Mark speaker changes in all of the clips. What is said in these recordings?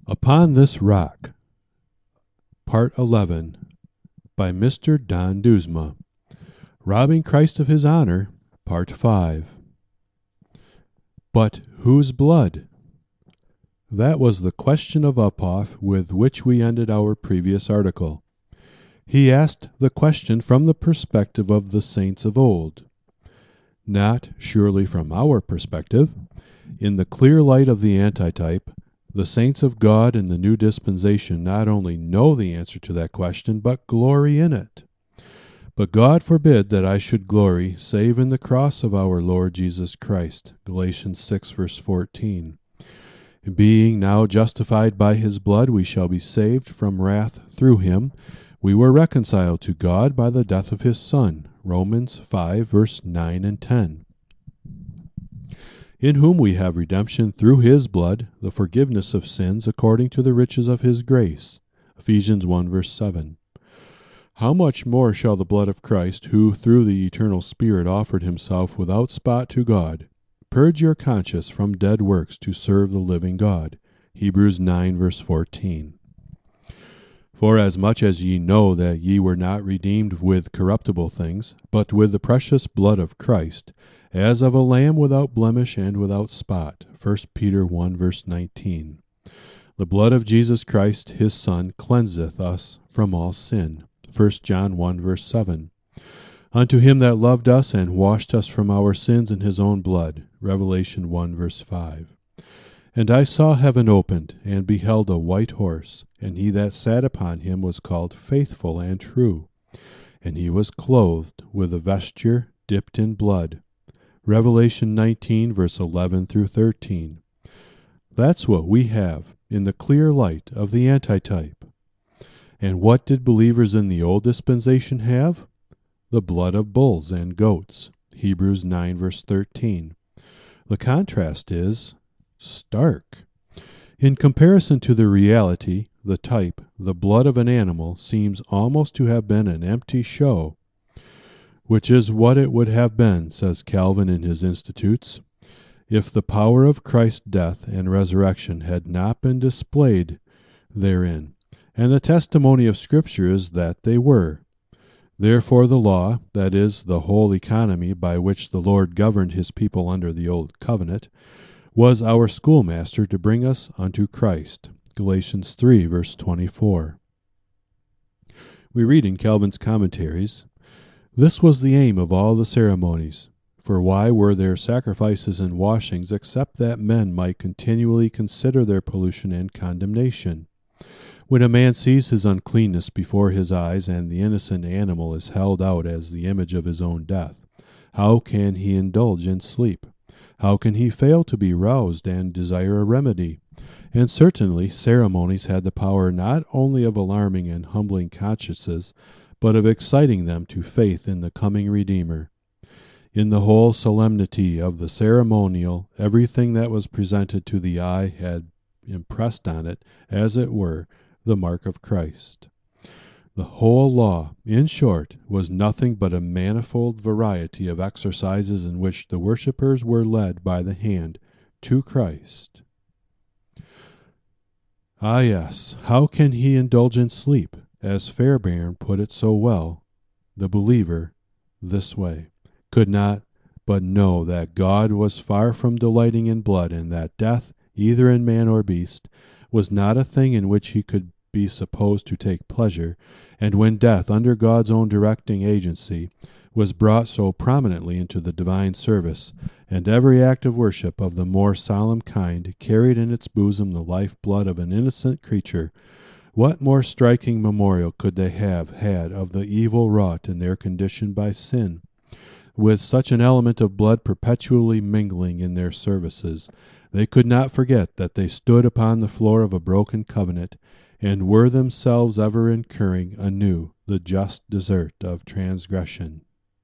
Speaker 1: Upon This Rock, Part 11, by Mr. Don Duzma. Robbing Christ of His Honor, Part 5. But whose blood? That was the question of Uphoff with which we ended our previous article. He asked the question from the perspective of the saints of old. Not, surely, from our perspective. In the clear light of the antitype, the saints of God in the new dispensation not only know the answer to that question, but glory in it. But God forbid that I should glory, save in the cross of our Lord Jesus Christ. Galatians 6, verse 14. Being now justified by His blood, we shall be saved from wrath through Him. We were reconciled to God by the death of His Son. Romans 5, verse 9 and 10. In whom we have redemption through His blood, the forgiveness of sins according to the riches of His grace. Ephesians 1, verse 7. How much more shall the blood of Christ, who through the eternal Spirit offered Himself without spot to God, purge your conscience from dead works to serve the living God. Hebrews 9, verse 14. For as much as ye know that ye were not redeemed with corruptible things, but with the precious blood of Christ, as of a lamb without blemish and without spot. 1 Peter 1, verse 19. The blood of Jesus Christ, His Son, cleanseth us from all sin. 1 John 1, verse 7. Unto Him that loved us and washed us from our sins in His own blood. Revelation 1, verse 5. And I saw heaven opened, and beheld a white horse, and he that sat upon him was called Faithful and True. And he was clothed with a vesture dipped in blood. Revelation 19, verse 11 through 13. That's what we have in the clear light of the antitype. And what did believers in the old dispensation have? The blood of bulls and goats. Hebrews 9, verse 13. The contrast is stark. In comparison to the reality, the type, the blood of an animal, seems almost to have been an empty show, which is what it would have been, says Calvin in his Institutes, if the power of Christ's death and resurrection had not been displayed therein, and the testimony of Scripture is that they were. Therefore the law, that is, the whole economy by which the Lord governed His people under the old covenant, was our schoolmaster to bring us unto Christ. Galatians 3, verse 24. We read in Calvin's commentaries, this was the aim of all the ceremonies. For why were there sacrifices and washings except that men might continually consider their pollution and condemnation? When a man sees his uncleanness before his eyes, and the innocent animal is held out as the image of his own death, how can he indulge in sleep? How can he fail to be roused and desire a remedy? And certainly ceremonies had the power not only of alarming and humbling consciences, but of exciting them to faith in the coming Redeemer. In the whole solemnity of the ceremonial, everything that was presented to the eye had impressed on it, as it were, the mark of Christ. The whole law, in short, was nothing but a manifold variety of exercises in which the worshippers were led by the hand to Christ. Ah, yes, how can he indulge in sleep? As Fairbairn put it so well, the believer, this way, could not but know that God was far from delighting in blood, and that death, either in man or beast, was not a thing in which he could be supposed to take pleasure, and when death, under God's own directing agency, was brought so prominently into the divine service, and every act of worship of the more solemn kind carried in its bosom the life-blood of an innocent creature, what more striking memorial could they have had of the evil wrought in their condition by sin? With such an element of blood perpetually mingling in their services, they could not forget that they stood upon the floor of a broken covenant, and were themselves ever incurring anew the just desert of transgression.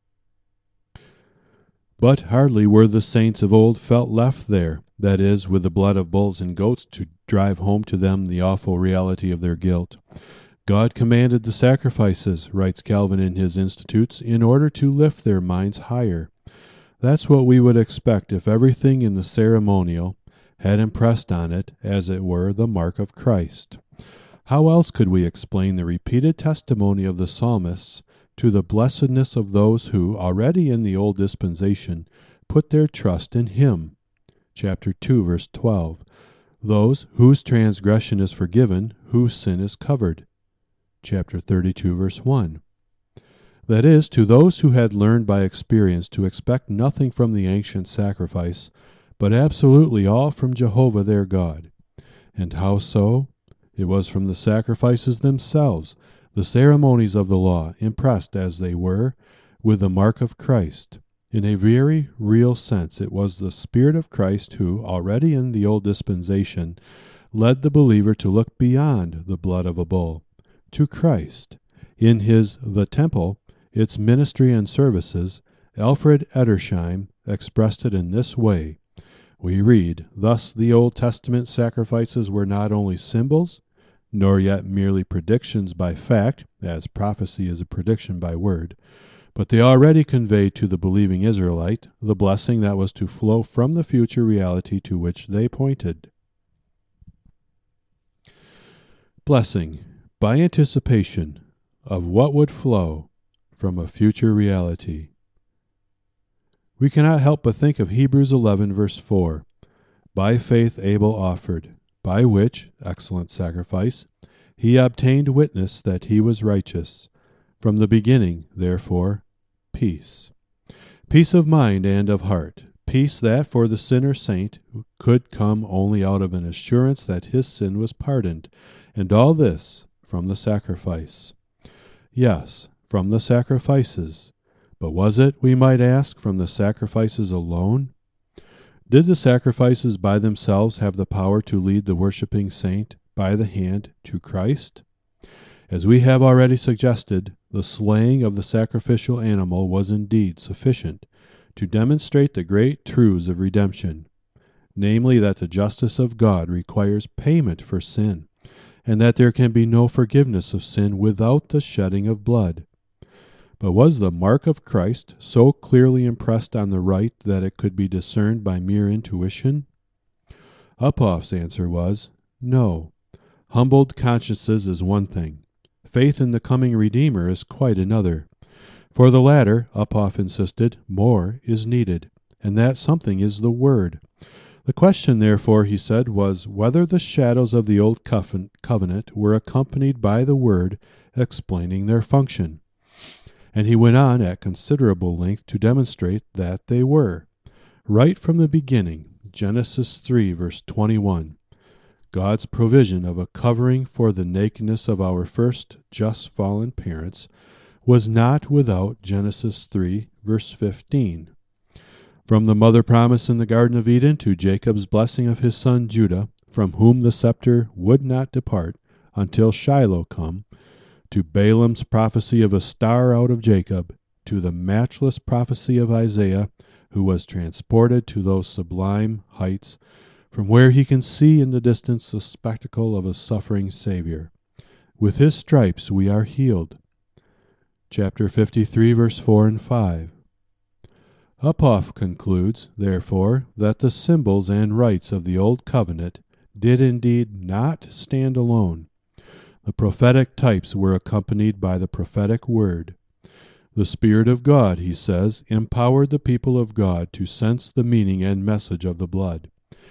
Speaker 1: But hardly were the saints of old felt left there, that is, with the blood of bulls and goats to drive home to them the awful reality of their guilt. God commanded the sacrifices, writes Calvin in his Institutes, in order to lift their minds higher. That's what we would expect if everything in the ceremonial had impressed on it, as it were, the mark of Christ. How else could we explain the repeated testimony of the psalmists to the blessedness of those who, already in the old dispensation, put their trust in Him? Chapter 2, verse 12. Those whose transgression is forgiven, whose sin is covered. Chapter 32, verse 1. That is, to those who had learned by experience to expect nothing from the ancient sacrifice, but absolutely all from Jehovah their God. And how so? It was from the sacrifices themselves, the ceremonies of the law, impressed as they were with the mark of Christ. In a very real sense, it was the Spirit of Christ who, already in the old dispensation, led the believer to look beyond the blood of a bull, to Christ. In his The Temple, its ministry and services, Alfred Edersheim expressed it in this way. We read, "Thus the Old Testament sacrifices were not only symbols, nor yet merely predictions by fact, as prophecy is a prediction by word, but they already conveyed to the believing Israelite the blessing that was to flow from the future reality to which they pointed." Blessing, by anticipation, of what would flow from a future reality. We cannot help but think of Hebrews 11, verse 4. By faith Abel offered, by which, excellent sacrifice, he obtained witness that he was righteous. From the beginning, therefore, peace. Peace of mind and of heart. Peace that for the sinner saint could come only out of an assurance that his sin was pardoned. And all this from the sacrifice. Yes, from the sacrifices. But was it, we might ask, from the sacrifices alone? Did the sacrifices by themselves have the power to lead the worshipping saint by the hand to Christ? As we have already suggested, the slaying of the sacrificial animal was indeed sufficient to demonstrate the great truths of redemption, namely that the justice of God requires payment for sin, and that there can be no forgiveness of sin without the shedding of blood. But was the mark of Christ so clearly impressed on the right that it could be discerned by mere intuition? Uphoff's answer was, no. Humbled consciences is one thing. Faith in the coming Redeemer is quite another. For the latter, Uphoff insisted, more is needed, and that something is the Word. The question, therefore, he said, was whether the shadows of the old covenant were accompanied by the Word explaining their function. And he went on at considerable length to demonstrate that they were. Right from the beginning, Genesis 3, verse 21, God's provision of a covering for the nakedness of our first just fallen parents was not without Genesis 3, verse 15. From the mother promise in the Garden of Eden to Jacob's blessing of his son Judah, from whom the scepter would not depart until Shiloh come, to Balaam's prophecy of a star out of Jacob, to the matchless prophecy of Isaiah, who was transported to those sublime heights from where he can see in the distance the spectacle of a suffering Savior. With his stripes we are healed. Chapter 53, verse 4 and 5. Uphoff concludes, therefore, that the symbols and rites of the Old Covenant did indeed not stand alone. The prophetic types were accompanied by the prophetic word. The Spirit of God, he says, empowered the people of God to sense the meaning and message of the blood.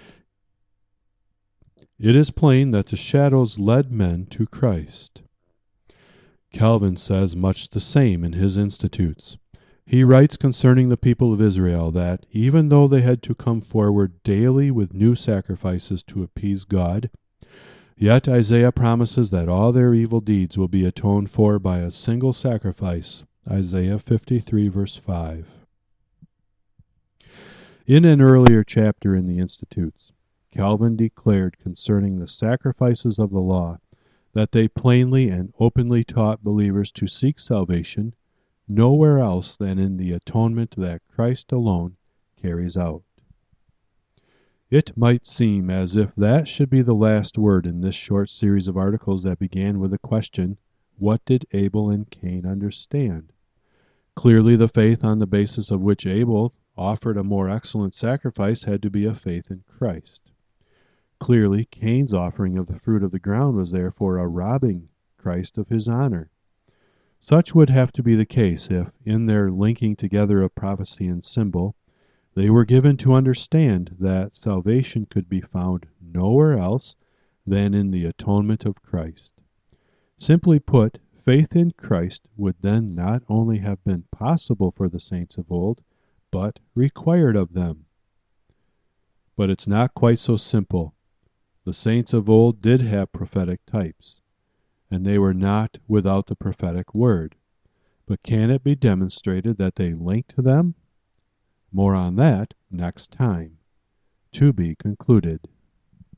Speaker 1: It is plain that the shadows led men to Christ. Calvin says much the same in his Institutes. He writes concerning the people of Israel that, even though they had to come forward daily with new sacrifices to appease God, yet Isaiah promises that all their evil deeds will be atoned for by a single sacrifice. Isaiah 53, verse 5. In an earlier chapter in the Institutes, Calvin declared concerning the sacrifices of the law that they plainly and openly taught believers to seek salvation nowhere else than in the atonement that Christ alone carries out. It might seem as if that should be the last word in this short series of articles that began with the question, what did Abel and Cain understand? Clearly the faith on the basis of which Abel offered a more excellent sacrifice had to be a faith in Christ. Clearly, Cain's offering of the fruit of the ground was therefore a robbing Christ of his honor. Such would have to be the case if, in their linking together of prophecy and symbol, they were given to understand that salvation could be found nowhere else than in the atonement of Christ. Simply put, faith in Christ would then not only have been possible for the saints of old, but required of them. But it's not quite so simple. The saints of old did have prophetic types, and they were not without the prophetic word. But can it be demonstrated that they linked them? More on that next time. To be concluded.